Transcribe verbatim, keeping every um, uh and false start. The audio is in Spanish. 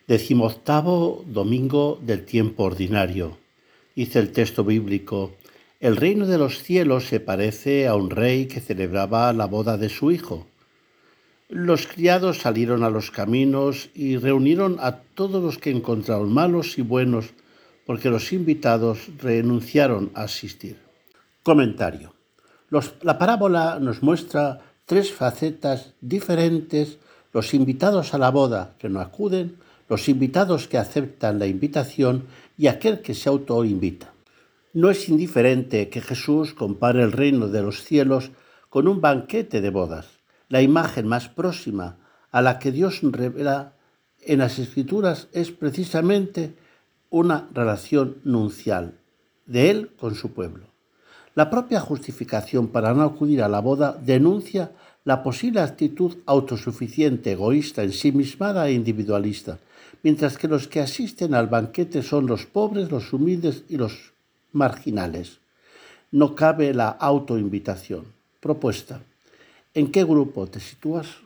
Decimoctavo domingo del tiempo ordinario. Dice el texto bíblico: el reino de los cielos se parece a un rey que celebraba la boda de su hijo. Los criados salieron a los caminos y reunieron a todos los que encontraron, malos y buenos, porque los invitados renunciaron a asistir. Comentario. Los, la parábola nos muestra tres facetas diferentes: los invitados a la boda que no acuden, los invitados que aceptan la invitación y aquel que se autoinvita. No es indiferente que Jesús compare el reino de los cielos con un banquete de bodas, la imagen más próxima a la que Dios revela en las Escrituras es precisamente una relación nupcial de Él con su pueblo. La propia justificación para no acudir a la boda denuncia la posible actitud autosuficiente, egoísta, ensimismada e individualista, mientras que los que asisten al banquete son los pobres, los humildes y los marginales. No cabe la autoinvitación. Propuesta: ¿en qué grupo te sitúas?